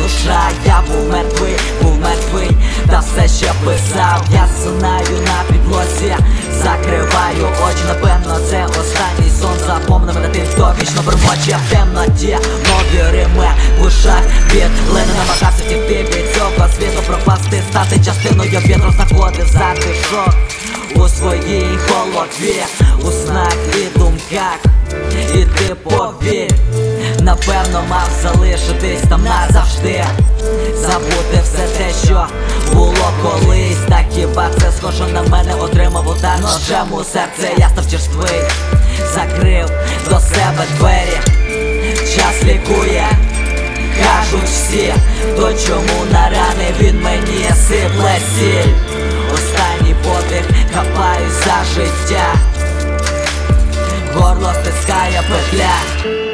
душа, я був мертвий, та все ще писав. Я засинаю на підлозі, закриваю очі, напевно це останній сон. Запомни мене тим, хто вічно бормоче в темноті. Нові рими в ушах від лини, намагався втікти від цього світу, пропасти, стати частиною вітру, знаходив затишок у своїй голові, у снах і думках. І ти повір, напевно мав залишитись там назавжди, забути все те, що було колись. Та хіба це схоже на мене? Отримав удар ножем у серце, я став черствий, закрив до себе двері. Час лікує, кажуть всі, то чому на рани він мені сипле сіль. Останній подих, хапаюсь за життя, горло стискає петля.